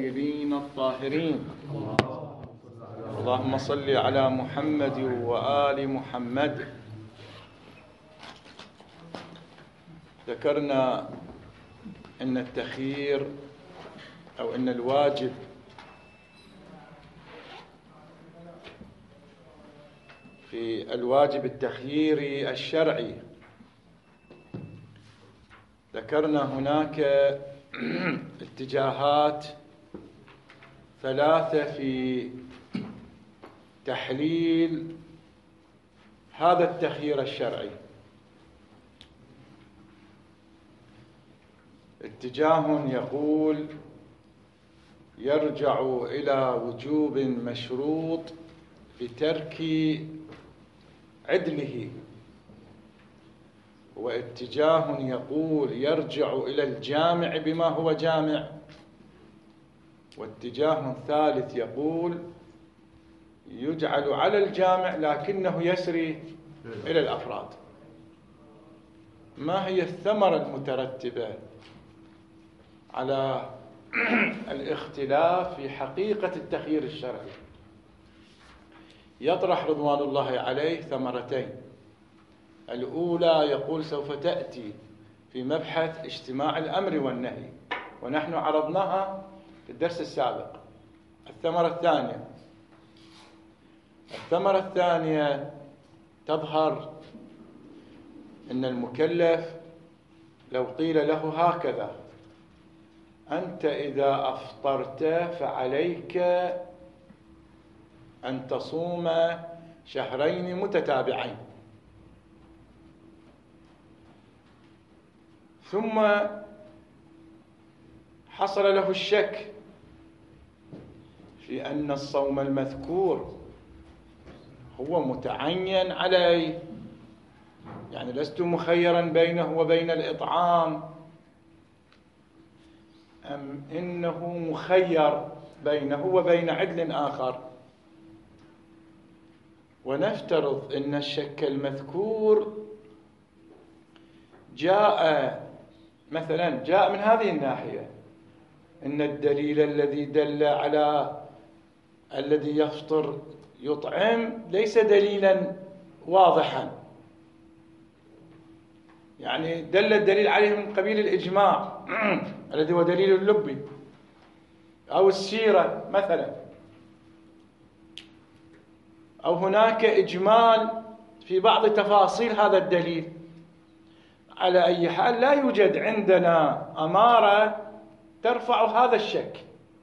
الطيبين الطاهرين. اللهم صل على محمد وآل محمد. ذكرنا أن التخيير أو أن الواجب في الواجب التخييري الشرعي، ذكرنا هناك اتجاهات ثلاثة في تحليل هذا التخيير الشرعي. اتجاه يقول يرجع إلى وجوب مشروط بترك عدله، واتجاه يقول يرجع إلى الجامع بما هو جامع، واتجاه ثالث يقول يجعل على الجامع لكنه يسري إلى الأفراد. ما هي الثمرة المترتبة على الاختلاف في حقيقة التخيير الشرعي؟ يطرح رضوان الله عليه ثمرتين. الأولى يقول سوف تأتي في مبحث اجتماع الأمر والنهي، ونحن عرضناها في الدرس السابق. الثمرة الثانية تظهر أن المكلف لو قيل له هكذا: أنت إذا أفطرت فعليك أن تصوم شهرين متتابعين، ثم حصل له الشك في أن الصوم المذكور هو متعين علي، يعني لست مخيرا بينه وبين الإطعام، أم إنه مخير بينه وبين عدل آخر. ونفترض أن الشك المذكور جاء من هذه الناحية، أن الدليل الذي دل على الذي يفطر يطعم ليس دليلا واضحا، يعني دل الدليل عليه من قبيل الإجماع الذي هو دليل اللبي أو السيرة مثلا، أو هناك إجمال في بعض تفاصيل هذا الدليل. على أي حال لا يوجد عندنا أمارة ترفع هذا الشك،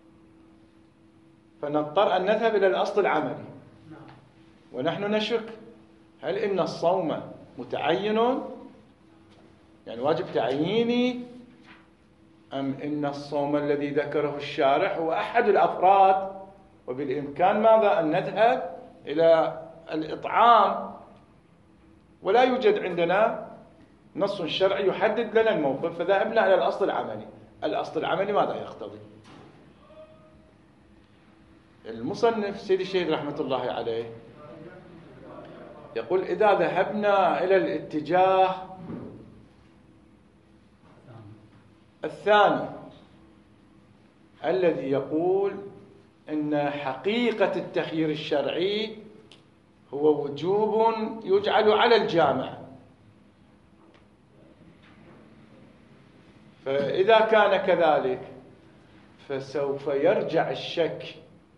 فنضطر أن نذهب إلى الأصل العملي، ونحن نشك هل إن الصوم متعين، يعني واجب تعييني، أم إن الصوم الذي ذكره الشارع هو أحد الأفراد، وبالإمكان ماذا؟ أن نذهب إلى الإطعام، ولا يوجد عندنا نص شرعي يحدد لنا الموقف، فذهبنا إلى الأصل العملي. الأصل العملي ماذا يقتضي؟ المصنف سيدي الشهيد رحمة الله عليه يقول إذا ذهبنا إلى الاتجاه الثاني الذي يقول إن حقيقة التخيير الشرعي هو وجوب يجعل على الجامع، فإذا كان كذلك فسوف يرجع الشك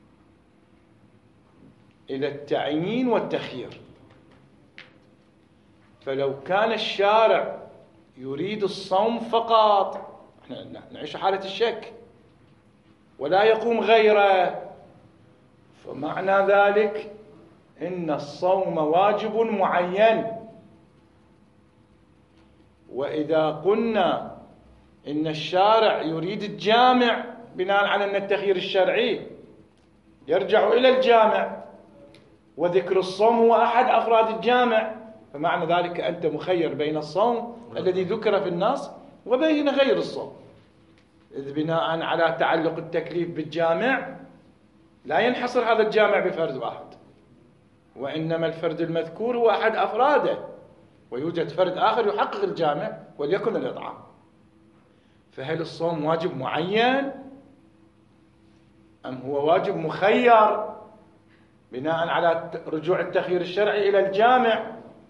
إلى التعيين والتخيير. فلو كان الشارع يريد الصوم فقط، احنا نعيش حالة الشك ولا يقوم غيره، فمعنى ذلك إن الصوم واجب معين. وإذا قلنا إن الشارع يريد الجامع بناء على أن التخيير الشرعي يرجع إلى الجامع، وذكر الصوم هو أحد أفراد الجامع، فمعنى ذلك أنت مخير بين الصوم الذي ذكر في النص وبين غير الصوم، إذ بناء على تعلق التكليف بالجامع لا ينحصر هذا الجامع بفرد واحد، وإنما الفرد المذكور هو أحد أفراده، ويوجد فرد آخر يحقق الجامع وليكن الإطعام. فهل الصوم واجب معين أم هو واجب مخير بناء على رجوع التخيير الشرعي إلى الجامع؟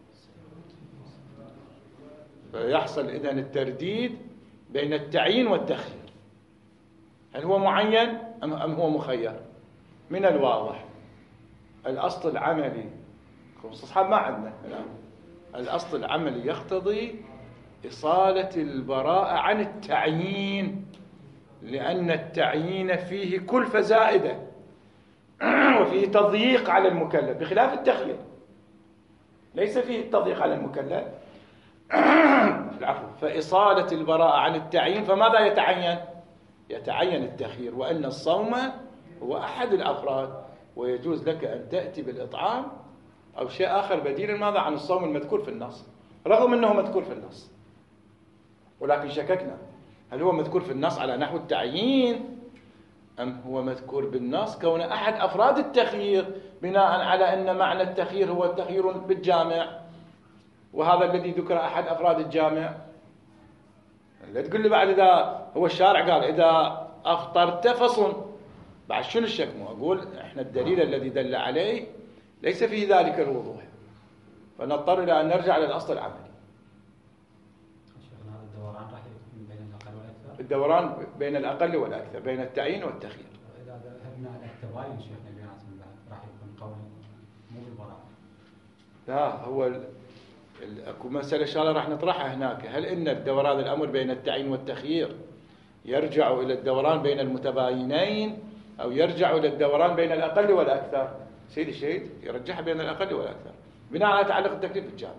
فيحصل إذن الترديد بين التعيين والتخيير. هل هو معين أم هو مخير؟ من الواضح الأصل العملي، استصحاب ما عندنا الآن، الأصل العملي يقتضي إصالة البراءة عن التعيين، لأن التعيين فيه كلفة زائدة وفيه تضييق على المكلف، بخلاف التخيير ليس فيه التضييق على المكلف. العفو. فإصالة البراءة عن التعيين، فماذا يتعين؟ يتعين التخيير، وأن الصوم هو أحد الأفراد، ويجوز لك أن تأتي بالإطعام أو شيء آخر بديل ماذا عن الصوم المذكور في النص، رغم أنه مذكور في النص، ولكن شككنا هل هو مذكور في النص على نحو التعيين أم هو مذكور بالنص كون أحد أفراد التخيير، بناء على أن معنى التخيير هو التخيير بالجامع، وهذا الذي ذكر أحد أفراد الجامع. لا تقول لي بعد إذا هو الشارع قال إذا أفطرت فصم، بعد شنو الشكم؟ أقول إحنا الدليل الذي دل عليه ليس فيه ذلك الوضوح، فنضطر إلى أن نرجع للأصل العملي. شيخنا هذا الدوران راح يكون بين الأقل والأكثر؟ الدوران بين الأقل والأكثر، بين التعيين والتخيير. إذا ذهبنا إلى التباين شيخنا بيناتهم بعد راح يكون قول مو بالبراءة. لا، هو اكو مسألة إن شاء الله راح نطرحها هناك. هل إن الدوران الأمر بين التعيين والتخيير يرجع إلى الدوران بين المتباينين أو يرجع إلى الدوران بين الأقل والأكثر؟ سيد الشهيد يرجح بين الأقل والأكثر بناء على تعلق التكليف بالجامع.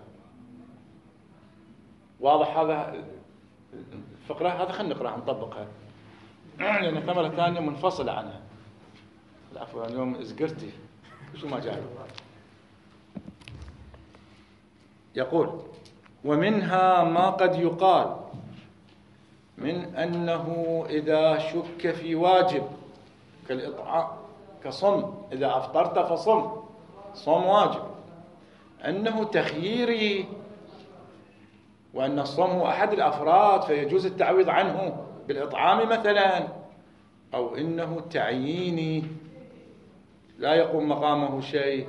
واضح هذا الفقرة؟ هذا خلينا نقرأها نطبقها لأن ثمرة ثانية منفصلة عنها. العفو، اليوم إزقرتي شو ما جاء. يقول: ومنها ما قد يقال من أنه إذا شك في واجب كالإطعام كصم، إذا أفطرت فصم، صوم واجب، أنه تخييري، وأن الصوم هو أحد الأفراد فيجوز التعويض عنه بالإطعام مثلا، أو إنه تعييني لا يقوم مقامه شيء.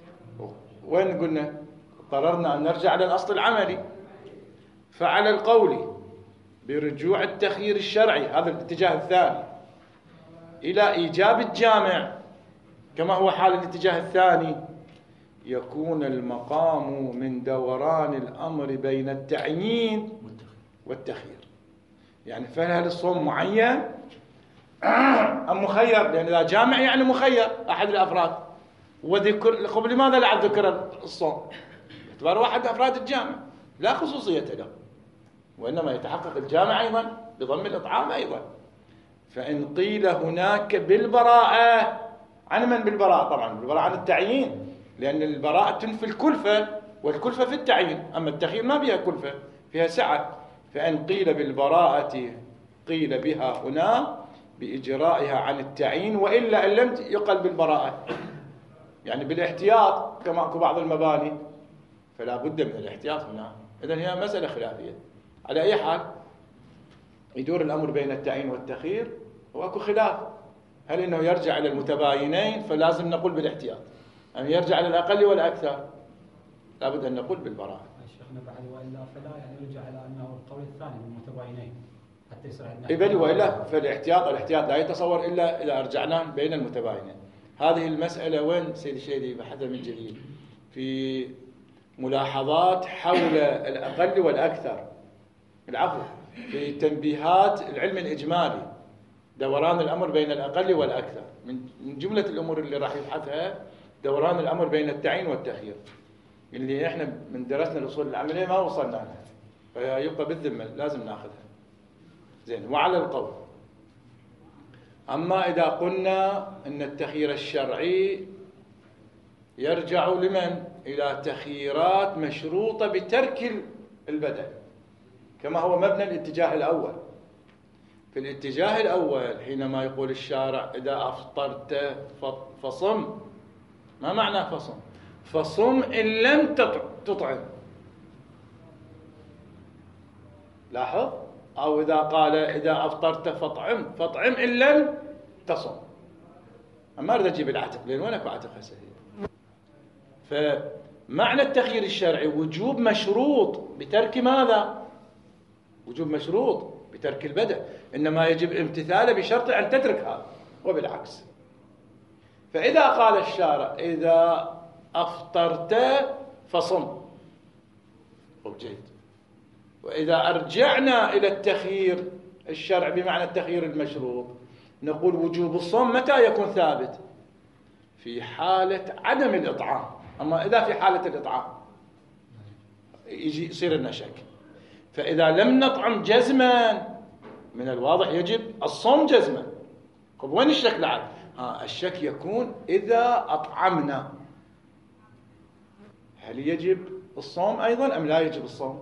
وين قلنا؟ قررنا أن نرجع للأصل العملي. فعلى القول برجوع التخيير الشرعي، هذا الاتجاه الثاني، إلى إيجاب الجامع كما هو حال الاتجاه الثاني، يكون المقام من دوران الأمر بين التعيين والتخيير. يعني فهل الصوم معين أم مخير؟ لأن إذا جامع يعني مخير أحد الأفراد، وذكر قبل لماذا لا ذكر الصوم؟ باعتباره أحد أفراد الجامع لا خصوصية له، وإنما يتحقق الجامع أيضا بضم الإطعام أيضا. فإن قيل هناك بالبراءة، عن من بالبراءة؟ طبعا بالبراءة عن التعيين، لأن البراءة تنفي الكلفة، والكلفة في التعيين، أما التخيير ما بها كلفة، فيها سعة. فإن قيل بالبراءة قيل بها هنا بإجرائها عن التعيين، وإلا إن لم يقل بالبراءة يعني بالاحتياط كما أكو بعض المباني، فلا بد من الاحتياط هنا. إذن هي مسألة خلافية. على أي حال يدور الأمر بين التعيين والتخيير، وأكو خلاف، هل إنه يرجع إلى المتباينين فلازم نقول بالاحتياط، أم يرجع إلى الأقل والأكثر؟ لا بد أن نقول بالبراءة. شيخنا بعد وإلا فلا يعني يرجع إلى أنه القول الثاني المتباينين حتى يصير عندنا. إبلي وإلا فالاحتياط لا يتصور إلا إذا أرجعنا بين المتباينين. هذه المسألة وين سيد الشيدي بحث من جديد في ملاحظات حول الأقل والأكثر، العفو، في تنبيهات العلم الإجمالي، دوران الأمر بين الأقل والأكثر، من جملة الأمور اللي راح يبحثها دوران الأمر بين التعيين والتخيير، اللي إحنا من درسنا الأصول العملية ما وصلنا لها، فيبقى بالذمة لازم ناخذها. زين. وعلى القول، أما إذا قلنا أن التخيير الشرعي يرجع لمن؟ إلى تخييرات مشروطة بترك البدن، كما هو مبنى الاتجاه الأول. في الاتجاه الأول حينما يقول الشارع إذا أفطرت فصم، ما معنى فصم؟ فصم إن لم تطعم. لاحظ، أو إذا قال إذا أفطرت فاطعم إن لم تصم. ما أريد أجيب العتق، لأن وين أكو عتق هسه هي. فمعنى التخيير الشرعي وجوب مشروط بترك ماذا؟ وجوب مشروط بترك البدء، إنما يجب امتثاله بشرط أن تترك هذا، وبالعكس. فإذا قال الشارع إذا أفطرت فصم، جيد. وإذا أرجعنا إلى التخيير الشرع بمعنى التخيير المشروط، نقول وجوب الصوم متى يكون ثابت؟ في حالة عدم الإطعام. أما إذا في حالة الإطعام يصير لنا شك. فإذا لم نطعم جزما من الواضح يجب الصوم جزما. طيب وين الشك لعب؟ الشك يكون إذا أطعمنا، هل يجب الصوم أيضا أم لا يجب الصوم؟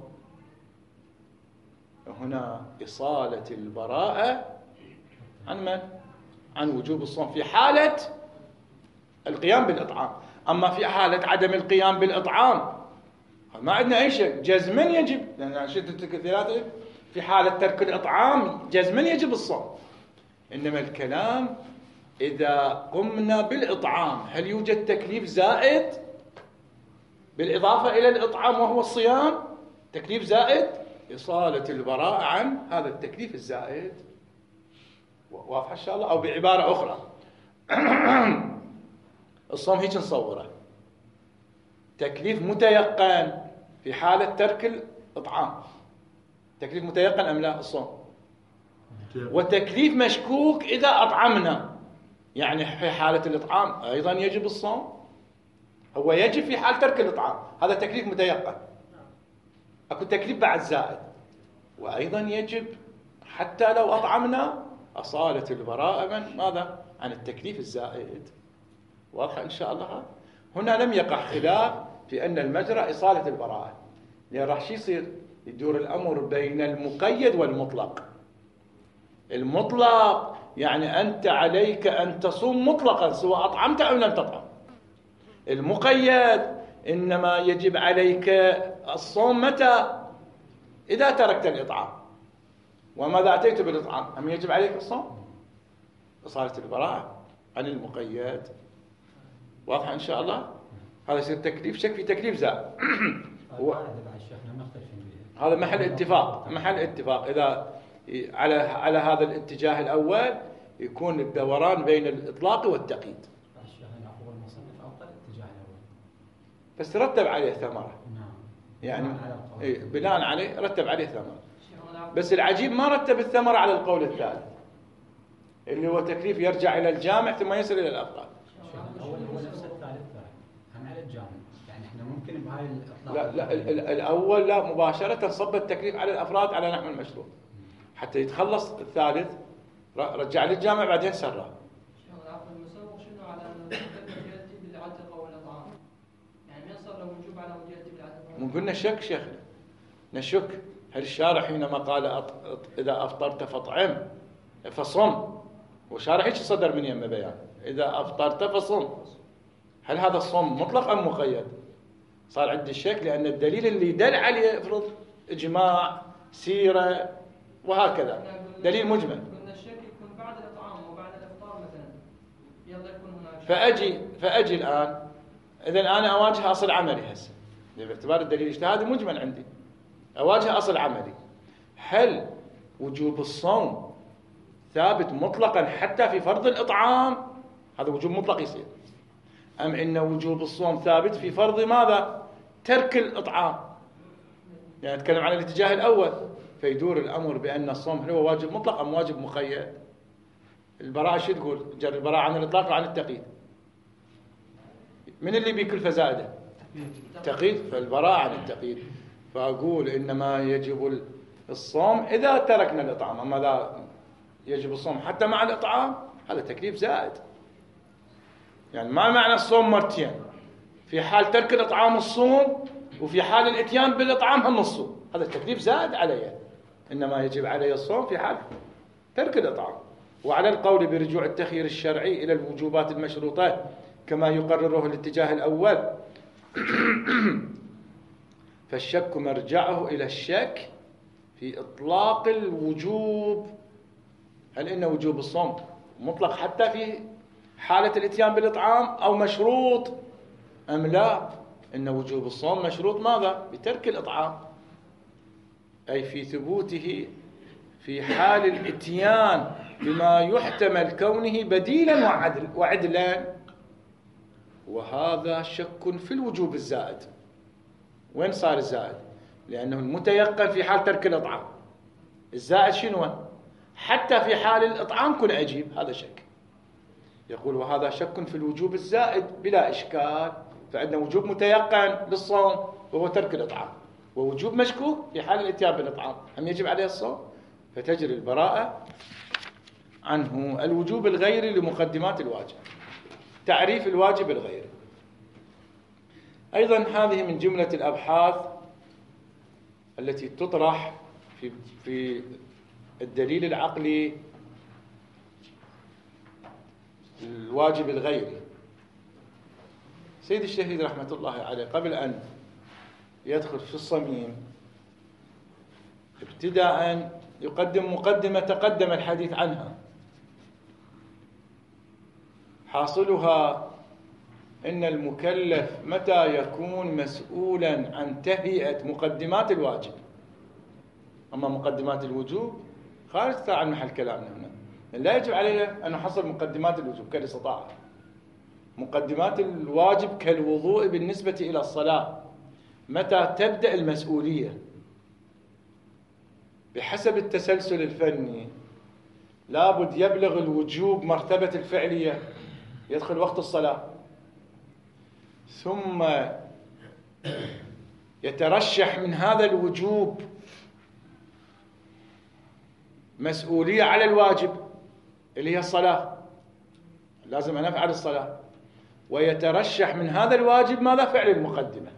هنا إصالة البراءة عن من؟ عن وجوب الصوم في حالة القيام بالإطعام. أما في حالة عدم القيام بالإطعام ما عندنا أي شيء، جزما يجب، لأن شدة الكثيرات في حالة ترك الإطعام جزما يجب الصوم. إنما الكلام إذا قمنا بالإطعام هل يوجد تكليف زائد بالإضافة إلى الإطعام وهو الصيام؟ تكليف زائد، إصالة البراءة عن هذا التكليف الزائد. واضح إن شاء الله؟ أو بعبارة أخرى الصوم هيك نصوره تكليف متيقن في حالة ترك الإطعام، تكليف متيقن أم لا الصوم؟ وتكليف مشكوك إذا أطعمنا، يعني في حالة الإطعام أيضا يجب الصوم. هو يجب في حال ترك الإطعام، هذا تكليف متيقن. أكو تكليف بعد زائد، وأيضا يجب حتى لو أطعمنا أصالة البراءة من ماذا؟ عن التكليف الزائد. واضح إن شاء الله؟ هنا لم يقع خلاف في أن المجرى إصالة البراءة، لأن راح شي يصير يدور الأمر بين المقيد والمطلق. المطلق يعني أنت عليك أن تصوم مطلقا سواء أطعمت أو لم تطعم. المقيد إنما يجب عليك الصوم متى؟ إذا تركت الإطعام. وماذا أتيت بالإطعام؟ أم يجب عليك الصوم؟ إصالة البراءة عن المقيد. واضح إن شاء الله؟ هذا يصير تكليف شك في تكليف زائد. هذا محل اتفاق، محل اتفاق. إذا على هذا الاتجاه الأول يكون الدوران بين الإطلاق والتقييد. بس رتب عليه ثمرة، يعني بناء عليه رتب عليه ثمرة. بس العجيب ما رتب الثمرة على القول الثالث اللي هو تكليف يرجع إلى الجامع ثم يصل إلى الأفراد. هو نفس الثالث هم على الجامع، يعني احنا ممكن بهاي الإطلاق. لا الأول لا، مباشرة صب التكليف على الأفراد على نحو المشروط حتى يتخلص الثالث، رجع للجامع بعدين سره. المسوق شنو على وجهتي بالعتق او الاطعام؟ يعني ما صار له وجوب على وجهتي بالعتق؟ مو قلنا شك شيخنا، نشك هل الشارع حينما قال إذا أفطرت فاطعم فصم، وشارع هيك صدر من يم بيان إذا أفطرت فصم، هل هذا الصوم مطلق أم مقيد؟ صار عندي الشك، لأن الدليل اللي دل عليه يفرض إجماع سيرة وهكذا، دليل مجمل. قلنا الشك يكون بعد الإطعام وبعد الإفطار مثلا، يلا يكون هناك فأجي الآن، إذا أنا أواجه أصل عملي هسه باعتبار الدليل الاجتهادي مجمل عندي، أواجه أصل عملي. هل وجوب الصوم ثابت مطلقا حتى في فرض الإطعام؟ هذا وجوب مطلق يصير. أم إن وجوب الصوم ثابت في فرض ماذا؟ ترك الإطعام. يعني نتكلم عن الاتجاه الأول، فيدور الأمر بأن الصوم هل هو واجب مطلق أم واجب مقيد؟ البراءة شو تقول؟ جر البراءة عن الإطلاق وعن التقييد. من اللي بيكل فزائده؟ تقييد. فالبراءة عن التقييد. فأقول إنما يجب الصوم إذا تركنا الإطعام، أما لا يجب الصوم حتى مع الإطعام، هذا تكليف زائد. يعني ما معنى الصوم مرتين، في حال ترك الإطعام الصوم، وفي حال الإتيان بالإطعام هم الصوم، هذا التكليف زائد علي. إنما يجب علي الصوم في حال ترك الإطعام. وعلى القول برجوع التخيير الشرعي إلى الوجوبات المشروطة كما يقرره الاتجاه الأول فالشك مرجعه إلى الشك في إطلاق الوجوب. هل إن وجوب الصوم مطلق حتى في حالة الإتيان بالإطعام أو مشروط أم لا؟ إن وجوب الصوم مشروط ماذا؟ بترك الإطعام، أي في ثبوته في حال الإتيان بما يحتمل كونه بديلا وعدلا. وهذا شك في الوجوب الزائد. وين صار الزائد؟ لأنه المتيقن في حال ترك الإطعام. الزائد شنو؟ حتى في حال الإطعام كن أجيب، هذا شك. يقول وهذا شك في الوجوب الزائد بلا إشكال، فعندنا وجوب متيقن للصوم وهو ترك الإطعام، ووجوب مشكوك في حال الإتيان بالإطعام، هم يجب عليه الصوم، فتجري البراءة عنه. الوجوب الغيري لمقدمات الواجب، تعريف الواجب الغيري. أيضا هذه من جملة الأبحاث التي تطرح في الدليل العقلي الواجب الغيري. سيد الشهيد رحمة الله عليه قبل أن يدخل في الصميم ابتداء يقدم مقدمة تقدم الحديث عنها، حاصلها إن المكلف متى يكون مسؤولا عن تهيئة مقدمات الواجب. أما مقدمات الوجوب خارج عن محل كلامنا هنا، لا يجب عليه أن نحصل مقدمات الوجوب كالاستطاعة. مقدمات الواجب كالوضوء بالنسبة إلى الصلاة، متى تبدأ المسؤولية بحسب التسلسل الفني لابد يبلغ الوجوب مرتبة الفعلية، يدخل وقت الصلاة، ثم يترشح من هذا الوجوب مسؤولية على الواجب اللي هي الصلاة، لازم أن أفعل الصلاة، ويترشح من هذا الواجب ماذا؟ فعل المقدمة.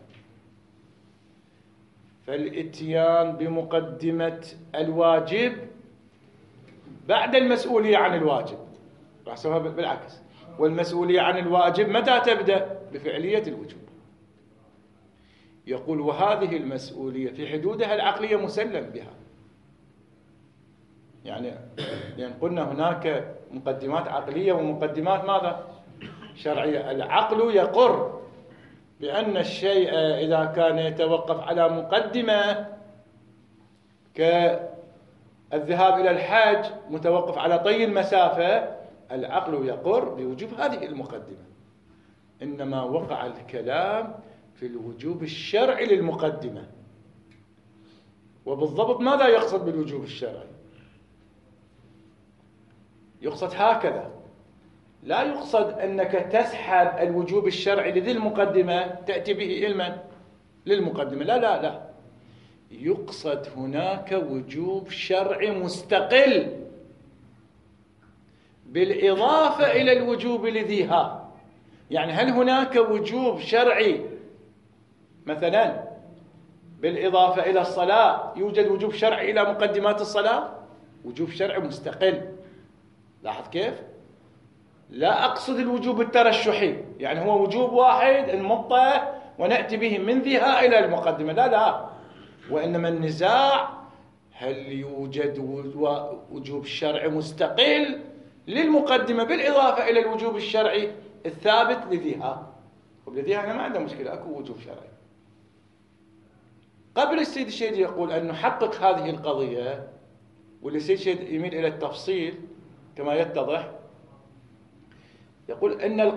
فالإتيان بمقدمة الواجب بعد المسؤولية عن الواجب، راح أسويها بالعكس. والمسؤولية عن الواجب متى تبدأ؟ بفعلية الوجوب. يقول وهذه المسؤولية في حدودها العقلية مسلم بها، يعني لأن قلنا هناك مقدمات عقلية ومقدمات ماذا؟ شرعية. العقل يقر بأن الشيء إذا كان يتوقف على مقدمة كالذهاب إلى الحج متوقف على طي المسافة، العقل يقر بوجوب هذه المقدمة. إنما وقع الكلام في الوجوب الشرعي للمقدمة. وبالضبط ماذا يقصد بالوجوب الشرعي؟ يقصد هكذا، لا يقصد أنك تسحب الوجوب الشرعي لذي المقدمة تأتي به علما للمقدمة، لا لا لا، يقصد هناك وجوب شرعي مستقل بالإضافة إلى الوجوب لذيها. يعني هل هناك وجوب شرعي مثلا بالإضافة إلى الصلاة يوجد وجوب شرعي إلى مقدمات الصلاة؟ وجوب شرعي مستقل. لاحظ كيف؟ لا أقصد الوجوب الترشحي، يعني هو وجوب واحد نمطه ونأتي به من ذيها إلى المقدمة، لا لا، وإنما النزاع هل يوجد وجوب شرعي مستقل للمقدمة بالإضافة إلى الوجوب الشرعي الثابت لذيها. ولذيها أنا ما عنده مشكلة، أكو وجوب شرعي. قبل السيد الشهيد يقول أن نحقق هذه القضية، والسيد الشهيد يميل إلى التفصيل كما يتضح، يقول إن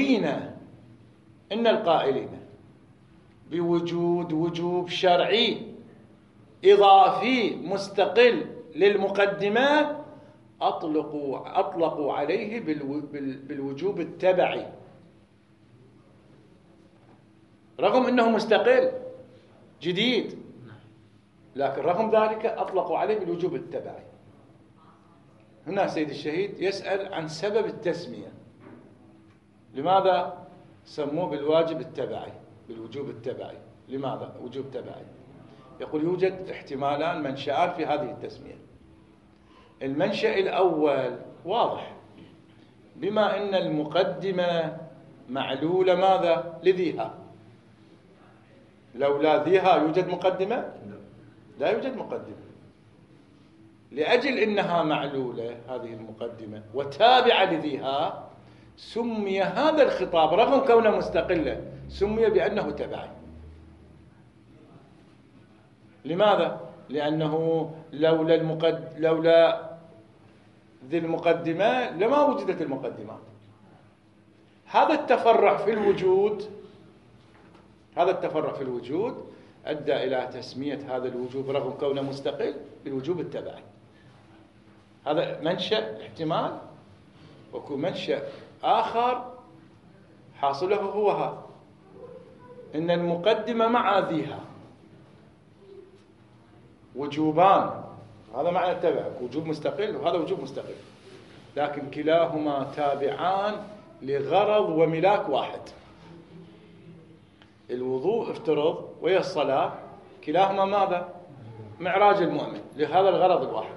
القائلين بوجود وجوب شرعي إضافي مستقل للمقدمات أطلقوا عليه بالوجوب التبعي، رغم أنه مستقل جديد، لكن رغم ذلك أطلقوا عليه بالوجوب التبعي. هنا سيد الشهيد يسأل عن سبب التسمية، لماذا سموه بالواجب التبعي، بالوجوب التبعي؟ لماذا وجوب تبعي؟ يقول يوجد احتمالان منشآن في هذه التسمية. المنشأ الأول واضح، بما أن المقدمة معلولة ماذا؟ لذيها. لولا ذيها يوجد مقدمة؟ لا يوجد مقدمة. لأجل أنها معلولة هذه المقدمة وتابعة لذيها، سمي هذا الخطاب رغم كونه مستقلا سمي بأنه تبعي. لماذا؟ لأنه لولا ذي المقدمة لما وجدت المقدمات. هذا التفرع في الوجود أدى إلى تسمية هذا الوجوب رغم كونه مستقل بالوجوب التبعي. هذا منشأ احتمال، وكو منشأ آخر حاصله هو هذا، إن المقدمة مع ذيها وجوبان. هذا معنى التبع، وجوب مستقل وهذا وجوب مستقل، لكن كلاهما تابعان لغرض وملاك واحد. الوضوء افترض ويا الصلاة كلاهما ماذا؟ معراج المؤمن لهذا الغرض الواحد.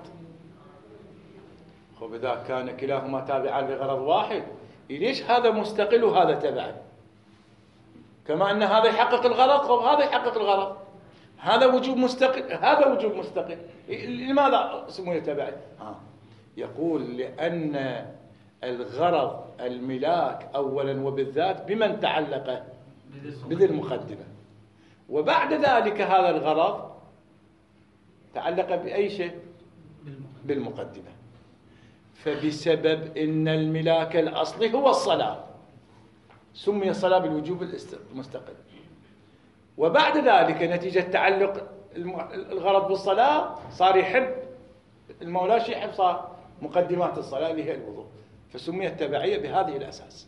وإذا كان كلاهما تابعان لغرض واحد، ليش هذا مستقل وهذا تبعي؟ كما أن هذا يحقق الغرض وهذا يحقق الغرض. هذا وجوب مستقل هذا وجوب مستقل، لماذا سموه تبعي؟ يقول لأن الغرض الملاك أولا وبالذات بمن تعلق؟ بذي المقدمة. وبعد ذلك هذا الغرض تعلق بأي شيء؟ بالمقدمة. فبسبب إن الملاك الأصلي هو الصلاة سمي الصلاة بالوجوب المستقل، وبعد ذلك نتيجة تعلق الغرض بالصلاة صار يحب المولى شيء يحب، صار مقدمات الصلاة اللي هي الوضوء، فسمي التبعية بهذه الأساس.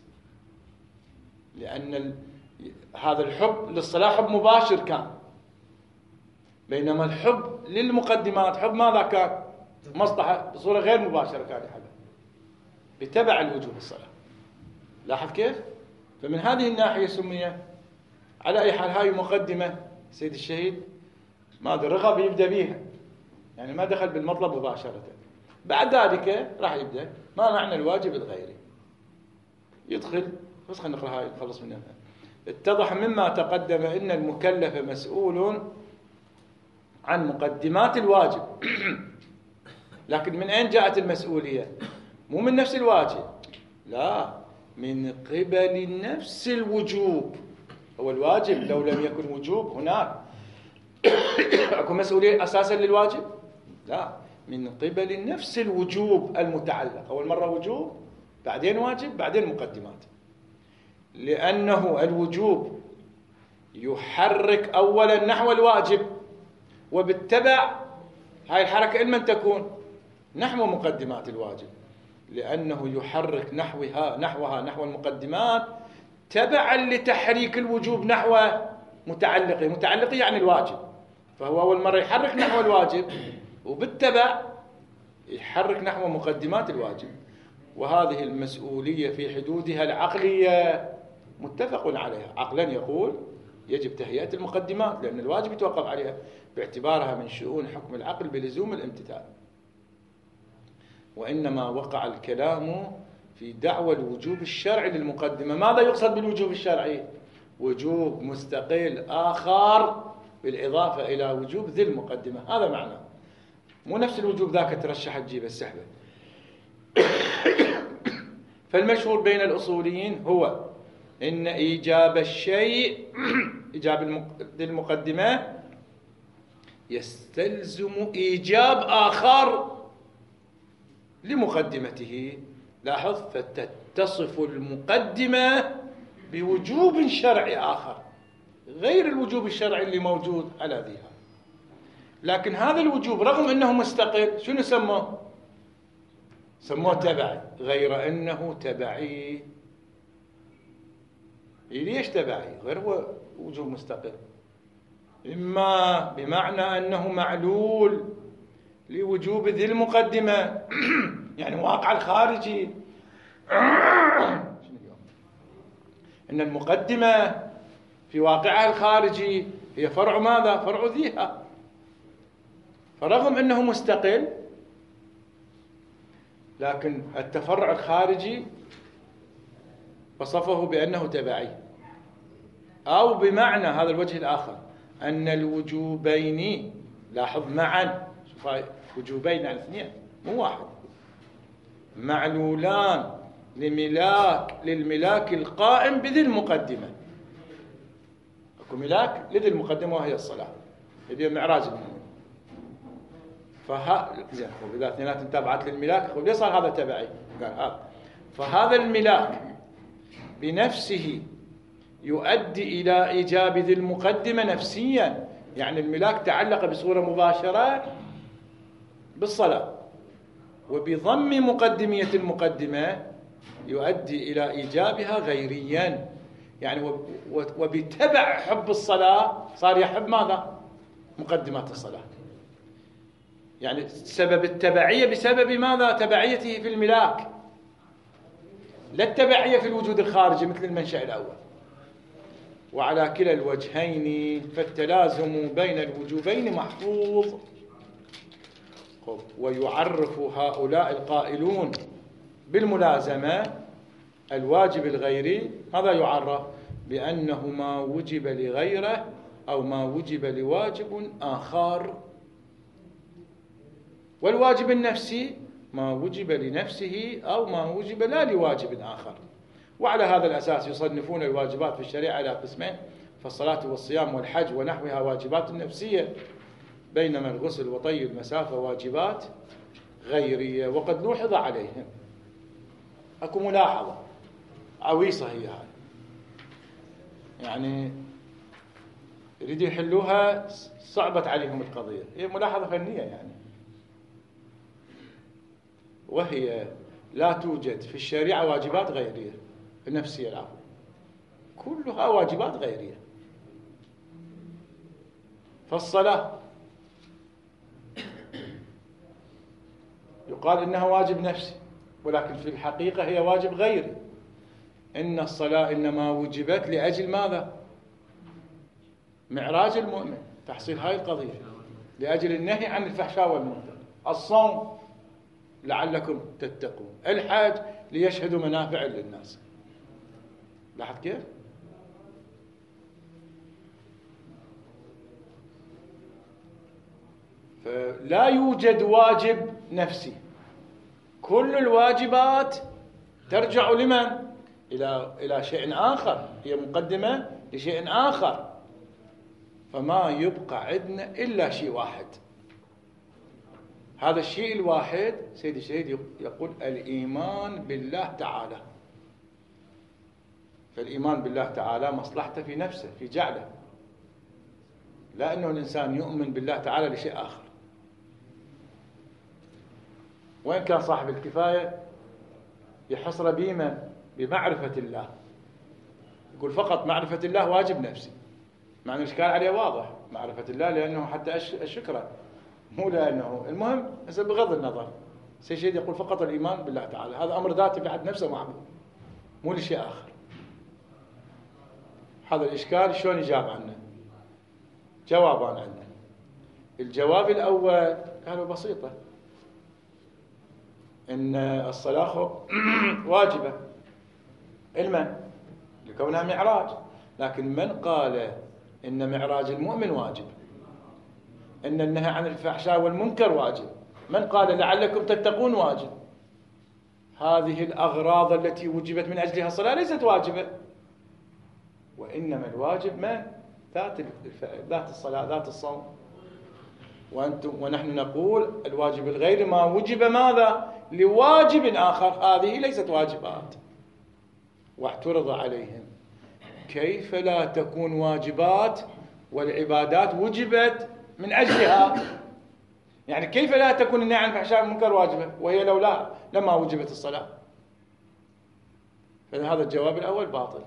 لأن هذا الحب للصلاة حب مباشر كان، بينما الحب للمقدمات حب ماذا كان؟ مصلحة بصورة غير مباشرة كان يحبها بتبع الوجوب الصلاة. لاحظ كيف؟ فمن هذه الناحية سمي. على أي حال هاي مقدمة سيد الشهيد ما رغب يبدأ بيها، يعني ما دخل بالمطلب مباشرة. بعد ذلك راح يبدأ ما معنى الواجب الغيري، يدخل. بس خلينا نقرأ هاي نخلص منها. اتضح مما تقدم إن المكلف مسؤول عن مقدمات الواجب. لكن من أين جاءت المسؤولية؟ مو من نفس الواجب، لا، من قبل نفس الوجوب. هو الواجب لو لم يكن وجوب هناك أكو مسؤولية أساسا للواجب؟ لا، من قبل نفس الوجوب المتعلق. أول مرة وجوب بعدين واجب بعدين مقدمات. لأنه الوجوب يحرك أولا نحو الواجب، وبالتبع هاي الحركة لمن تكون؟ نحو مقدمات الواجب، لأنه يحرك نحو المقدمات تبعا لتحريك الوجوب نحو متعلقه يعني الواجب. فهو أول مرة يحرك نحو الواجب، وبالتبع يحرك نحو مقدمات الواجب. وهذه المسؤولية في حدودها العقلية متفق عليها. عقلا يقول يجب تهيئة المقدمات لأن الواجب يتوقف عليها باعتبارها من شؤون حكم العقل بلزوم الامتثال. وإنما وقع الكلام في دعوى الوجوب الشرعي للمقدمة. ماذا يقصد بالوجوب الشرعي؟ وجوب مستقل آخر بالإضافة إلى وجوب ذي المقدمة. هذا معناه، مو نفس الوجوب ذاك ترشح تجيب السحبة. فالمشهور بين الأصوليين هو إن إيجاب الشيء إيجاب ذي المقدمة يستلزم إيجاب آخر لمقدمته. لاحظ، فتتصف المقدمة بوجوب شرعي آخر غير الوجوب الشرعي اللي موجود على ذيها. لكن هذا الوجوب رغم أنه مستقل شنو سموه؟ سموه تبعي، غير أنه تبعي. ليش تبعي؟ غير هو وجوب مستقل، إما بمعنى أنه معلول لوجوب ذي المقدمة يعني واقع الخارجي. إن المقدمة في واقعها الخارجي هي فرع ماذا؟ فرع ذيها. فرغم أنه مستقل لكن التفرع الخارجي وصفه بأنه تبعي. أو بمعنى هذا الوجه الآخر أن الوجوبين، لاحظ معا، شوف وجوبين على اثنين مو واحد، معلولان للملاك القائم بذي المقدمة. اكو ملاك لذي المقدمة وهي الصلاة، هي معراج المؤمن. زين إذا اثنينات تابعت للملاك ليش صار هذا تبعي؟ قال هذا. فهذا الملاك بنفسه يؤدي إلى إيجاب ذي المقدمة نفسيا، يعني الملاك تعلق بصورة مباشرة بالصلاة، وبضم مقدمية المقدمة يؤدي إلى إيجابها غيريا، يعني وبتبع حب الصلاة صار يحب ماذا؟ مقدمات الصلاة. يعني سبب التبعية بسبب ماذا؟ تبعيته في الملاك، لا التبعية في الوجود الخارجي مثل المنشأ الأول. وعلى كلا الوجهين فالتلازم بين الوجوبين محفوظ. ويعرف هؤلاء القائلون بالملازمة الواجب الغيري، ماذا يعرف؟ بأنه ما وجب لغيره أو ما وجب لواجب آخر. والواجب النفسي ما وجب لنفسه أو ما وجب لا لواجب آخر. وعلى هذا الأساس يصنفون الواجبات في الشريعة إلى قسمين: فالصلاة والصيام والحج ونحوها واجبات نفسية، بينما الغسل وطي المسافة واجبات غيرية. وقد لوحظ عليهم، أكو ملاحظة عويصة هي هذه، يعني يريدوا يحلوها صعبت عليهم القضية، هي ملاحظة فنية يعني، وهي لا توجد في الشريعة واجبات غيرية النفسية، العفو، كلها واجبات غيرية. فالصلاة يقال إنها واجب نفسي، ولكن في الحقيقة هي واجب غيري. إن الصلاة إنما وجبت لأجل ماذا؟ معراج المؤمن، تحصيل هاي القضية، لأجل النهي عن الفحشاء والمنكر. الصوم لعلكم تتقون، الحج ليشهدوا منافع للناس. لاحظ كيف؟ فلا يوجد واجب نفسي، كل الواجبات ترجع لمن؟ إلى شيء آخر، هي مقدمة لشيء آخر. فما يبقى عندنا إلا شيء واحد، هذا الشيء الواحد سيد الشهيد يقول الإيمان بالله تعالى. فالإيمان بالله تعالى مصلحته في نفسه، في جعله، لا أنه الإنسان يؤمن بالله تعالى لشيء آخر. وإن كان صاحب الكفاية يحصر بمعرفة الله، يقول فقط معرفة الله واجب نفسي، مع أن الإشكال عليه واضح، معرفة الله لأنه حتى الشكرة، مو لأنه المهم. بغض النظر سيد الشهيد يقول فقط الإيمان بالله تعالى، هذا أمر ذاتي بحد نفسه معبود، مو لشيء آخر. هذا الإشكال شلون يجاب عنه؟ جوابان عندنا. الجواب الأول قالوا بسيطة، إن الصلاة واجبة علما لكونها معراج، لكن من قال إن معراج المؤمن واجب، إن النهي عن الفحشاء والمنكر واجب، من قال لعلكم تتقون واجب، هذه الأغراض التي وجبت من أجلها الصلاة ليست واجبة، وإنما الواجب من؟ ذات الصلاة، ذات الصوم. ونحن نقول الواجب الغير ما وجب ماذا؟ لواجب آخر، هذه ليست واجبات. واعترض عليهم، كيف لا تكون واجبات والعبادات وجبت من أجلها؟ يعني كيف لا تكون النهي عن الفحشاء والمنكر واجبة وهي لولا لما وجبت الصلاة؟ فهذا الجواب الأول باطل.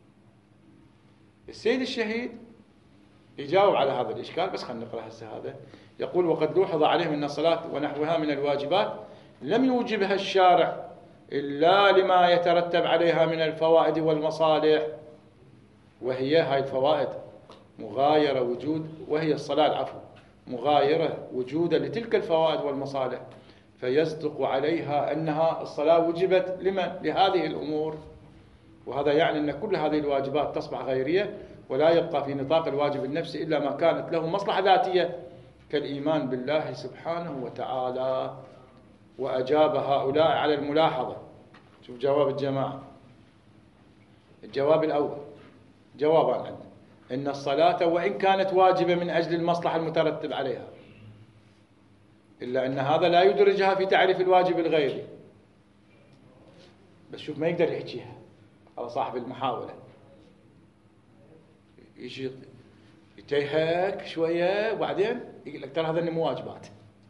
السيد الشهيد يجاوب على هذا الإشكال، بس خلينا نقرأ هسه هذا. يقول وقد لوحظ عليهم أن الصلاة ونحوها من الواجبات لم يوجبها الشارع إلا لما يترتب عليها من الفوائد والمصالح، وهي هاي الفوائد مغايرة وجود، وهي الصلاة العفو مغايرة وجودا لتلك الفوائد والمصالح، فيصدق عليها أنها الصلاة وجبت لمن؟ لهذه الأمور. وهذا يعني أن كل هذه الواجبات تصبح غيرية، ولا يبقى في نطاق الواجب النفسي إلا ما كانت له مصلحة ذاتية كالإيمان بالله سبحانه وتعالى. وأجاب هؤلاء على الملاحظة شوف جواب الجماعة. الجواب الأول جوابان عندنا: إن الصلاة وإن كانت واجبة من أجل المصلحة المترتب عليها، إلا أن هذا لا يدرجها في تعريف الواجب الغيري. بس شوف ما يقدر يحكيها على صاحب المحاولة، يجي يتيهك شوية وبعدين يقول لك ترى هذا مو واجبات.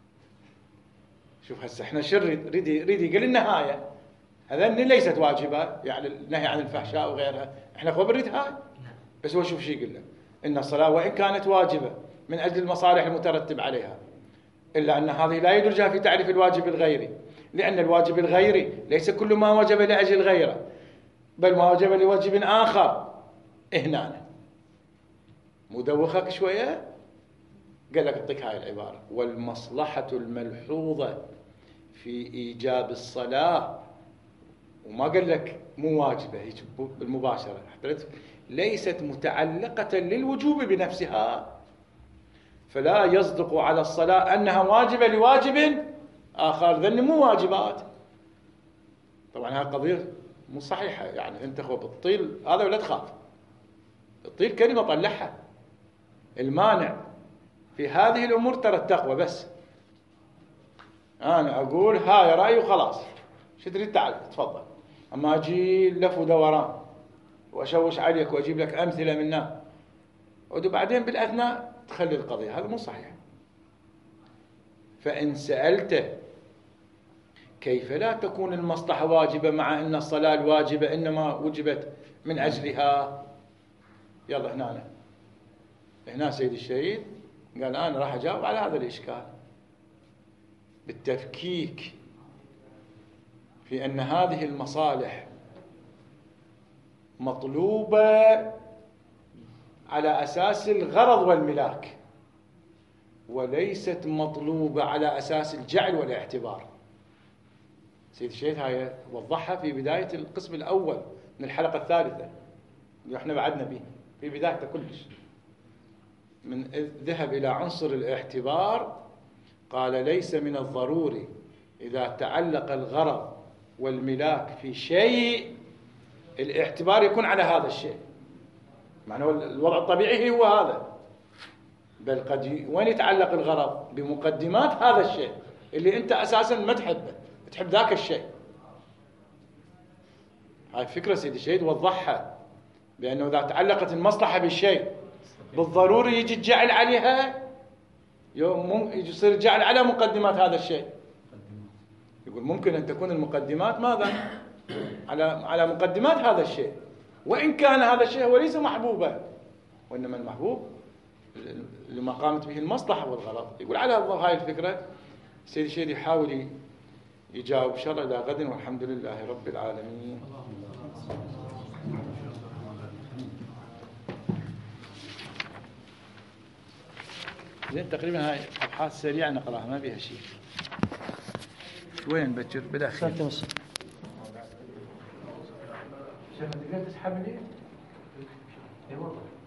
شوف هسه احنا ريد يقول النهاية هذني ليست واجبة، يعني النهي عن الفحشاء وغيرها، احنا خبر نريد هاي. بس هو شوف شو يقول لك: إن الصلاة وإن كانت واجبة من أجل المصالح المترتب عليها، إلا أن هذه لا يدرجها في تعريف الواجب الغيري، لأن الواجب الغيري ليس كل ما وجب لأجل غيره، بل ما وجب لواجب آخر. هنا مدوخك شوية، قال لك أعطيك هاي العبارة: والمصلحة الملحوظة في إيجاب الصلاة، وما قال لك مو واجبة هيك بالمباشرة، ليست متعلقة للوجوب بنفسها، فلا يصدق على الصلاة أنها واجبة لواجب آخر، ذن مو واجبات. طبعا هذه قضية مو صحيحة، يعني أنت خو بتطيل هذا ولا تخاف، تطيل كلمة طلعها. المانع في هذه الأمور ترى التقوى بس. أنا أقول هاي رأيي وخلاص، شو تريد تعال تفضل، أما أجي لف ودوران وأشوش عليك وأجيب لك أمثلة منها وبعدين بالأثناء تخلي القضية، هذا مو صحيح. فإن سألته كيف لا تكون المصلحة واجبة مع أن الصلاة الواجبة إنما وجبت من أجلها، يلا هنا سيد الشهيد قال أنا راح أجاوب على هذا الإشكال بالتفكيك في أن هذه المصالح مطلوبة على أساس الغرض والملاك، وليست مطلوبة على أساس الجعل والاعتبار. سيد الشهيد هاي وضحها في بداية القسم الأول من الحلقة الثالثة اللي احنا بعدنا به في بدايته كلش، من ذهب إلى عنصر الاعتبار قال: ليس من الضروري إذا تعلق الغرض والملاك في شيء الاعتبار يكون على هذا الشيء، معناه الوضع الطبيعي هو هذا، بل قد وين يتعلق الغرض بمقدمات هذا الشيء اللي أنت أساسا ما تحبه، تحب ذاك الشيء. هاي فكرة سيد الشهيد وضحها، بأنه إذا تعلقت المصلحة بالشيء بالضروري يجي الجعل عليها، يصير الجعل على مقدمات هذا الشيء. يقول ممكن أن تكون المقدمات ماذا؟ على مقدمات هذا الشيء، وإن كان هذا الشيء هو ليس محبوبا، وإنما المحبوب لما قامت به المصلحة والغرض. يقول على هاي الفكرة سيد الشهيد يحاول يجاوب إن شاء الله إلى غد، والحمد لله رب العالمين. زين تقريبا هاي أبحاث سريعة نقراها ما بيها شيء. وين بكر بالأخير؟ شيخ تقدر تسحب لي؟